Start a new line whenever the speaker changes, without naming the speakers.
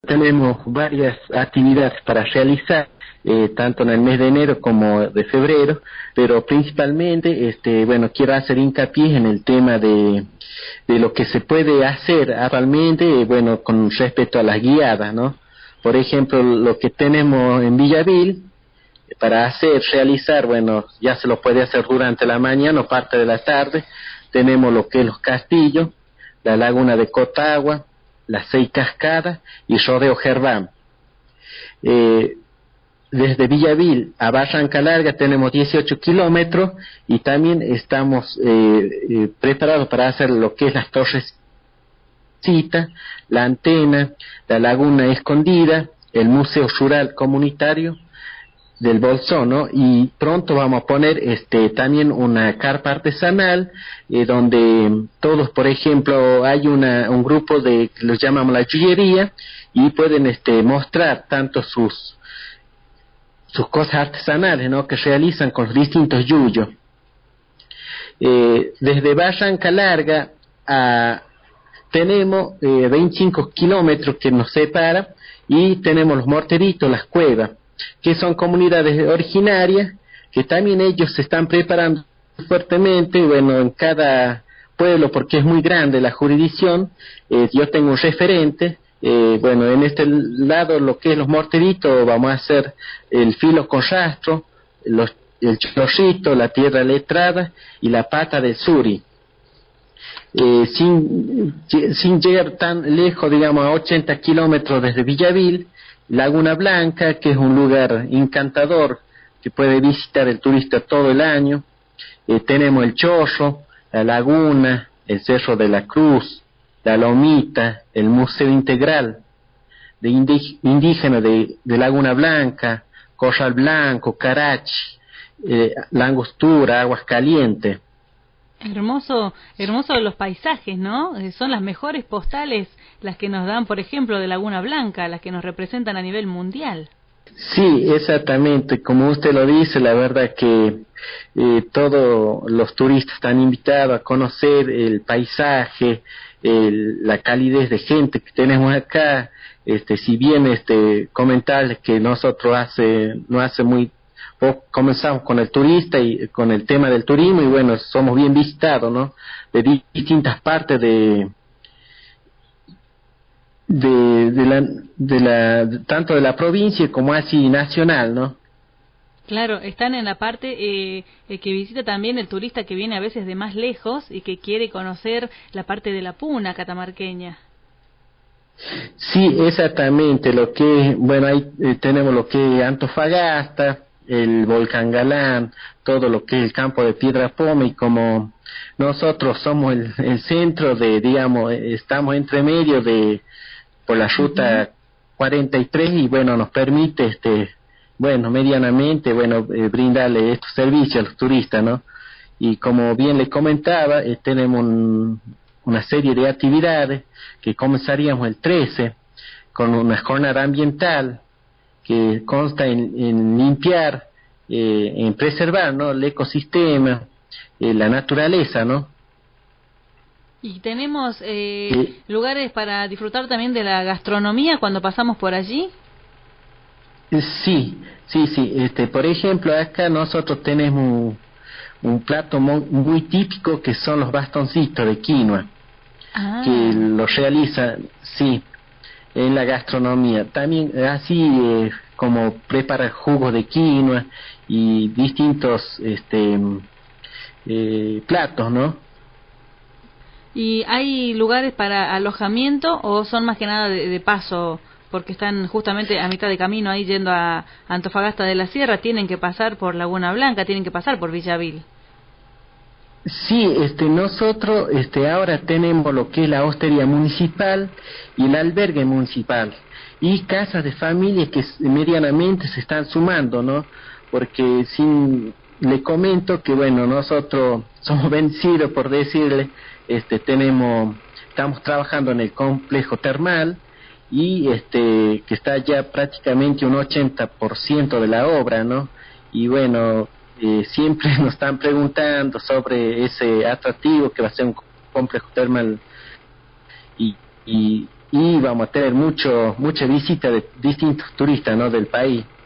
Tenemos varias actividades para realizar, tanto en el mes de enero como de febrero, pero principalmente, quiero hacer hincapié en el tema de lo que se puede hacer actualmente, con respecto a las guiadas, ¿no? Por ejemplo, lo que tenemos en Villavil, para realizar, ya se lo puede hacer durante la mañana o parte de la tarde. Tenemos lo que es los castillos, la laguna de Cotagua, las 6 cascadas y Rodeo Gerván. Desde Villavil a Barranca Larga tenemos 18 kilómetros y también estamos preparados para hacer lo que es las Torrecitas, la Antena, la Laguna Escondida, el Museo Rural Comunitario del Bolsón, ¿no? Y pronto vamos a poner también una carpa artesanal, donde todos, por ejemplo, hay un grupo que los llamamos la Yullería, y pueden mostrar tanto sus cosas artesanales, ¿no?, que realizan con los distintos yuyos. Desde Barranca Larga tenemos 25 kilómetros que nos separa, y tenemos los Morteritos, las Cuevas, que son comunidades originarias, que también ellos se están preparando fuertemente, en cada pueblo, porque es muy grande la jurisdicción. Yo tengo un referente, en este lado, lo que es los Morteritos, vamos a hacer el filo con rastro, el chorrito, la tierra letrada y la pata del suri. Sin llegar tan lejos, digamos a 80 kilómetros desde Villavil, Laguna Blanca, que es un lugar encantador que puede visitar el turista todo el año. Tenemos el Chorro, la Laguna, el Cerro de la Cruz, la Lomita, el Museo Integral de Indígena de Laguna Blanca, Corral Blanco, Carachi, La Angostura, Aguas Calientes.
Hermoso los paisajes, ¿no? Son las mejores postales las que nos dan, por ejemplo, de Laguna Blanca, las que nos representan a nivel mundial.
Sí, exactamente, como usted lo dice, la verdad que todos los turistas están invitados a conocer el paisaje, la calidez de gente que tenemos acá. Si bien comentarles que nosotros no hace muy comenzamos con el turista y con el tema del turismo, y somos bien visitados, ¿no?, de distintas partes tanto de la provincia como así nacional, ¿no?
Claro, están en la parte que visita también el turista que viene a veces de más lejos y que quiere conocer la parte de la puna catamarqueña.
Sí, exactamente, lo que ahí tenemos lo que es Antofagasta, el Volcán Galán, todo lo que es el campo de Piedra Poma, y como nosotros somos el centro digamos, estamos entre medio por la ruta 43, y nos permite medianamente brindarle estos servicios a los turistas, ¿no? Y como bien le comentaba, tenemos una serie de actividades que comenzaríamos el 13 con una jornada ambiental que consta en limpiar, en preservar, ¿no?, el ecosistema, la naturaleza, ¿no?
Y tenemos lugares para disfrutar también de la gastronomía cuando pasamos por allí.
Sí. Por ejemplo, acá nosotros tenemos un plato muy típico, que son los bastoncitos de quinoa, que lo realizan, sí, en la gastronomía. También así como prepara jugos de quinoa y distintos platos, ¿no?
¿Y hay lugares para alojamiento o son más que nada de paso? Porque están justamente a mitad de camino ahí yendo a Antofagasta de la Sierra, tienen que pasar por Laguna Blanca, tienen que pasar por Villavil.
Sí, nosotros ahora tenemos lo que es la hostería municipal y el albergue municipal, y casas de familia que medianamente se están sumando, ¿no? Porque le comento que nosotros somos vencidos, por decirle, estamos trabajando en el complejo termal, y que está ya prácticamente un 80% de la obra, ¿no? Y siempre nos están preguntando sobre ese atractivo que va a ser un complejo termal, y y vamos a tener mucha visita de distintos turistas, ¿no?, del país.